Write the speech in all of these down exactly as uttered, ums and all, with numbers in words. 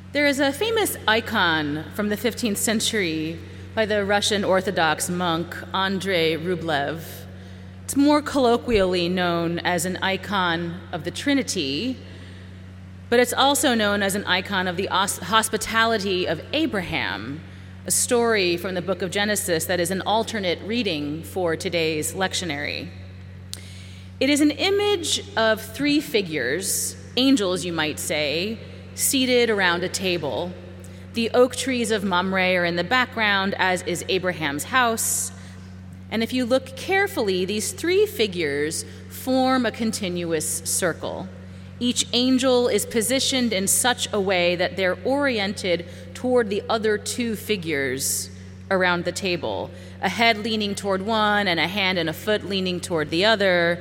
There is a famous icon from the fifteenth century by the Russian Orthodox monk Andrei Rublev. It's more colloquially known as an icon of the Trinity, but it's also known as an icon of the hospitality of Abraham, a story from the book of Genesis that is an alternate reading for today's lectionary. It is an image of three figures, angels you might say, seated around a table. The oak trees of Mamre are in the background, as is Abraham's house. And if you look carefully, these three figures form a continuous circle. Each angel is positioned in such a way that they're oriented toward the other two figures around the table, a head leaning toward one and a hand and a foot leaning toward the other.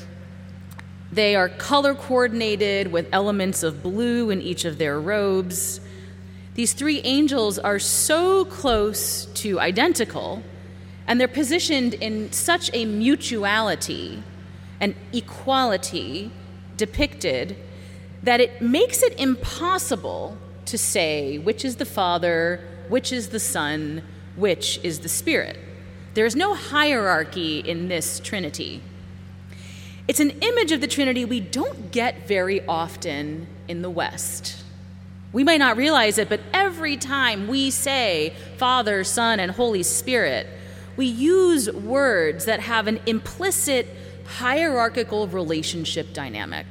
They are color coordinated with elements of blue in each of their robes. These three angels are so close to identical, and they're positioned in such a mutuality and equality depicted that it makes it impossible to say which is the Father, which is the Son, which is the Spirit. There is no hierarchy in this Trinity. It's an image of the Trinity we don't get very often in the West. We might not realize it, but every time we say Father, Son, and Holy Spirit, we use words that have an implicit hierarchical relationship dynamic.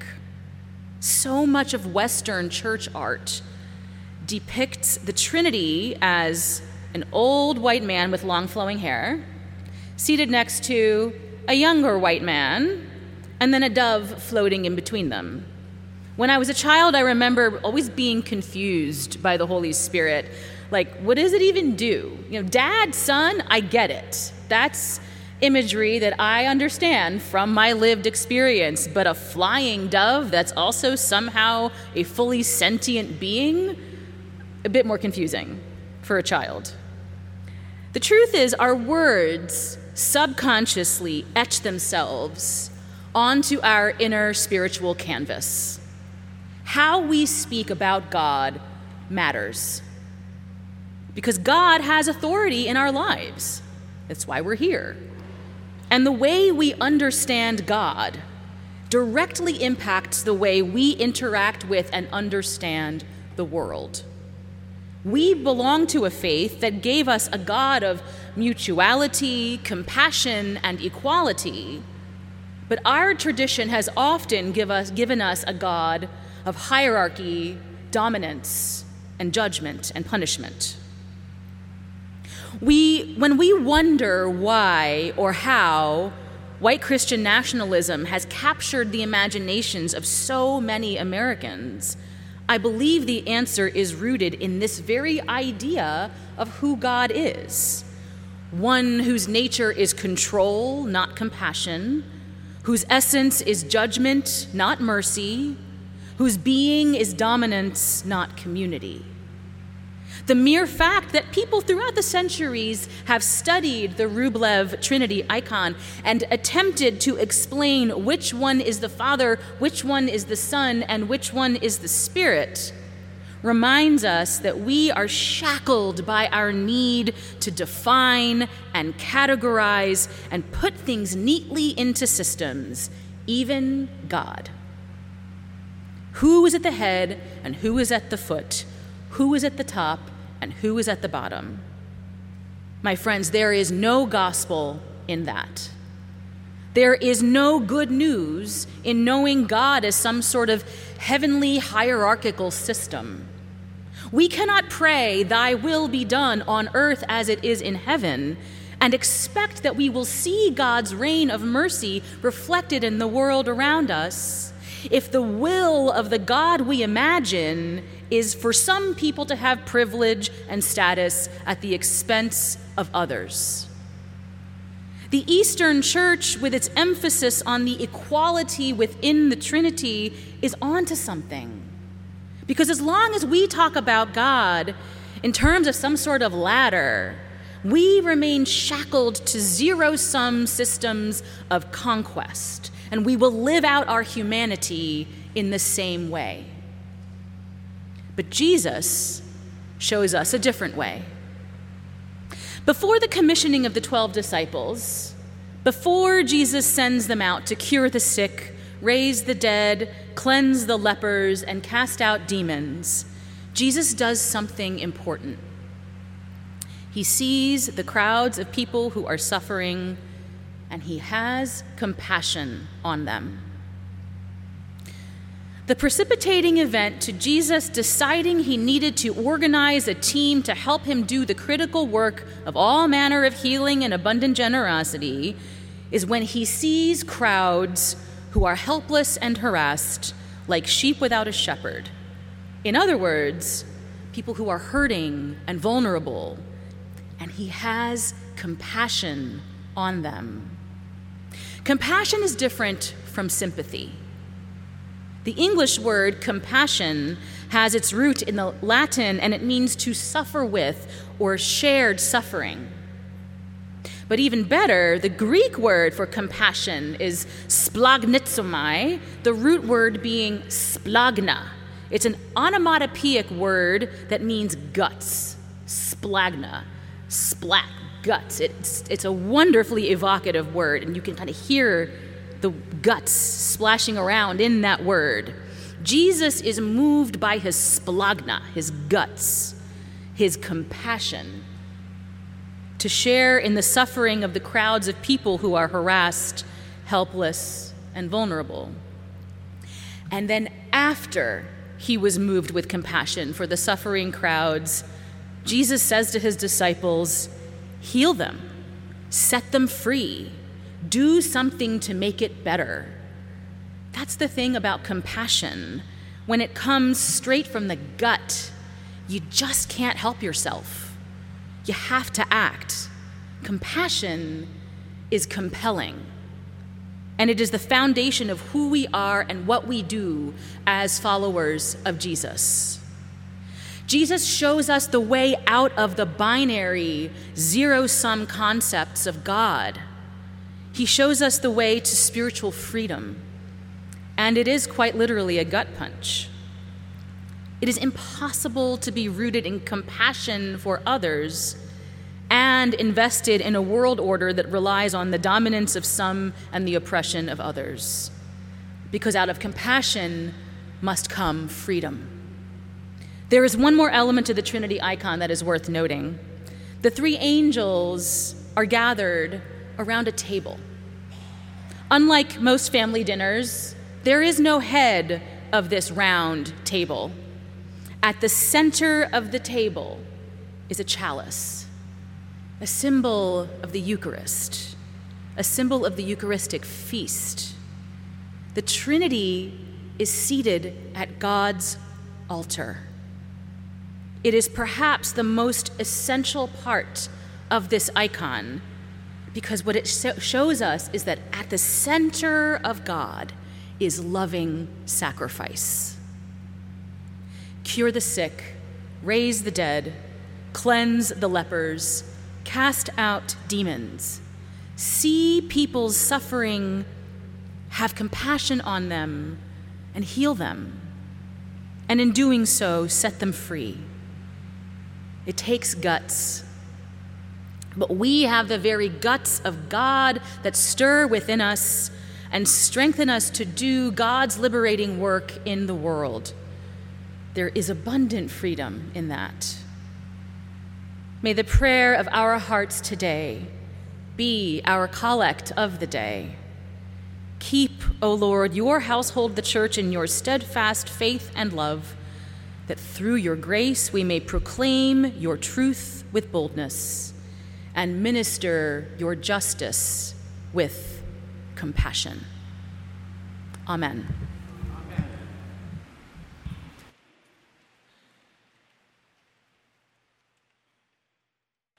So much of Western church art depicts the Trinity as an old white man with long flowing hair, seated next to a younger white man, and then a dove floating in between them. When I was a child, I remember always being confused by the Holy Spirit. Like, what does it even do? You know, dad, son, I get it. That's imagery that I understand from my lived experience, but a flying dove that's also somehow a fully sentient being, a bit more confusing for a child. The truth is, our words subconsciously etch themselves onto our inner spiritual canvas. How we speak about God matters, because God has authority in our lives. That's why we're here. And the way we understand God directly impacts the way we interact with and understand the world. We belong to a faith that gave us a God of mutuality, compassion, and equality, but our tradition has often give us, given us a God of hierarchy, dominance, and judgment and punishment. We, when we wonder why or how white Christian nationalism has captured the imaginations of so many Americans, I believe the answer is rooted in this very idea of who God is. One whose nature is control, not compassion, whose essence is judgment, not mercy, whose being is dominance, not community. The mere fact that people throughout the centuries have studied the Rublev Trinity icon and attempted to explain which one is the Father, which one is the Son, and which one is the Spirit reminds us that we are shackled by our need to define and categorize and put things neatly into systems, even God. Who is at the head and who is at the foot? Who is at the top and who is at the bottom? My friends, there is no gospel in that. There is no good news in knowing God as some sort of heavenly hierarchical system. We cannot pray, "Thy will be done on earth as it is in heaven," and expect that we will see God's reign of mercy reflected in the world around us if the will of the God we imagine is for some people to have privilege and status at the expense of others. The Eastern Church, with its emphasis on the equality within the Trinity, is onto something. Because as long as we talk about God in terms of some sort of ladder, we remain shackled to zero-sum systems of conquest, and we will live out our humanity in the same way. But Jesus shows us a different way. Before the commissioning of the twelve disciples, before Jesus sends them out to cure the sick, raise the dead, cleanse the lepers, and cast out demons, Jesus does something important. He sees the crowds of people who are suffering, and he has compassion on them. The precipitating event to Jesus deciding he needed to organize a team to help him do the critical work of all manner of healing and abundant generosity is when he sees crowds who are helpless and harassed like sheep without a shepherd. In other words, people who are hurting and vulnerable, and he has compassion on them. Compassion is different from sympathy. The English word compassion has its root in the Latin, and it means to suffer with or shared suffering. But even better, the Greek word for compassion is splagnizomai, the root word being splagna. It's an onomatopoeic word that means guts, splagna, splat, guts. It's, it's a wonderfully evocative word, and you can kind of hear the guts splashing around in that word. Jesus is moved by his splagna, his guts, his compassion, to share in the suffering of the crowds of people who are harassed, helpless, and vulnerable. And then after he was moved with compassion for the suffering crowds, Jesus says to his disciples, heal them, set them free, do something to make it better. That's the thing about compassion. When it comes straight from the gut, you just can't help yourself. You have to act. Compassion is compelling, and it is the foundation of who we are and what we do as followers of Jesus. Jesus shows us the way out of the binary, zero-sum concepts of God. He shows us the way to spiritual freedom, and it is quite literally a gut punch. It is impossible to be rooted in compassion for others and invested in a world order that relies on the dominance of some and the oppression of others, because out of compassion must come freedom. There is one more element to the Trinity icon that is worth noting. The three angels are gathered around a table. Unlike most family dinners, there is no head of this round table. At the center of the table is a chalice, a symbol of the Eucharist, a symbol of the Eucharistic feast. The Trinity is seated at God's altar. It is perhaps the most essential part of this icon, because what it shows us is that at the center of God is loving sacrifice. Cure the sick, raise the dead, cleanse the lepers, cast out demons, see people's suffering, have compassion on them, and heal them, and in doing so, set them free. It takes guts. But we have the very guts of God that stir within us and strengthen us to do God's liberating work in the world. There is abundant freedom in that. May the prayer of our hearts today be our collect of the day. Keep, O Lord, your household, the church, in your steadfast faith and love, that through your grace we may proclaim your truth with boldness and minister your justice with compassion. Amen.